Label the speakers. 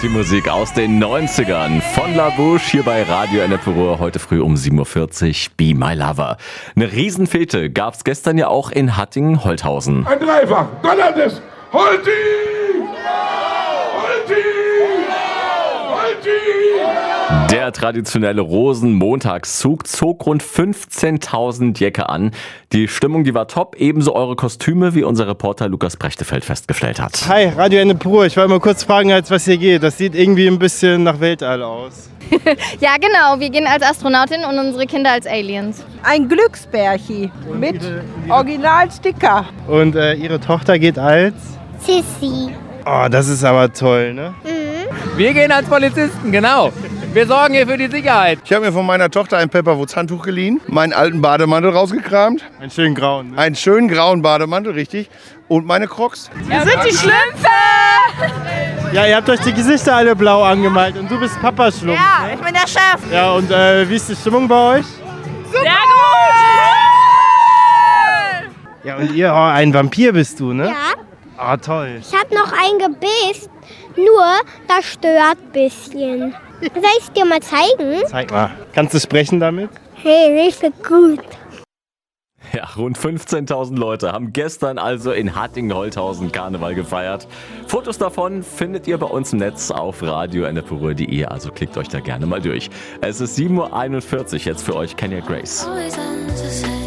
Speaker 1: Partymusik aus den 90ern von La Bouche hier bei Radio Ennepe heute früh um 7.40 Uhr. Be My Lover. Eine Riesenfete gab's gestern ja auch in Hattingen-Holthausen.
Speaker 2: Ein Dreifach, donnerndes, Holti! Holti! Holti!
Speaker 1: Der traditionelle Rosenmontagszug zog rund 15.000 Jäcke an. Die Stimmung, die war top, ebenso eure Kostüme, wie unser Reporter Lukas Brechtefeld festgestellt hat.
Speaker 3: Hi, Radio Ennepe. Ich wollte mal kurz fragen, was hier geht. Das sieht irgendwie ein bisschen nach Weltall aus.
Speaker 4: Ja, genau. Wir gehen als Astronautin und unsere Kinder als Aliens.
Speaker 5: Ein Glücksbärchi mit Originalsticker.
Speaker 3: Und ihre Tochter geht als?
Speaker 6: Sissi.
Speaker 3: Oh, das ist aber toll, ne?
Speaker 7: Wir gehen als Polizisten, genau. Wir sorgen hier für die Sicherheit.
Speaker 8: Ich habe mir von meiner Tochter ein Pepperwoods-Handtuch geliehen, meinen alten Bademantel rausgekramt.
Speaker 3: Einen schönen grauen, ne?
Speaker 8: Einen schönen grauen Bademantel, richtig. Und meine Crocs.
Speaker 5: Wir sind die Schlümpfe!
Speaker 3: Ja, ihr habt euch die Gesichter alle blau angemalt und du bist Papa Schlumpf.
Speaker 5: Ja, ich bin der Chef.
Speaker 3: Ja, und wie ist die Stimmung bei euch?
Speaker 5: Super! Sehr gut!
Speaker 3: Ja, und ihr, ein Vampir bist du, ne?
Speaker 6: Ja,
Speaker 3: Ah, toll.
Speaker 6: ich hab noch ein Gebiss, nur das stört ein bisschen. Soll ich es dir mal zeigen?
Speaker 3: Zeig mal. Kannst du sprechen damit?
Speaker 6: Hey, nicht so gut.
Speaker 1: Ja, rund 15.000 Leute haben gestern also in Hattingen-Holthausen Karneval gefeiert. Fotos davon findet ihr bei uns im Netz auf radioennepe.de, also klickt euch da gerne mal durch. Es ist 7.41 Uhr jetzt für euch, Kenya Grace.
Speaker 9: Always ends the same.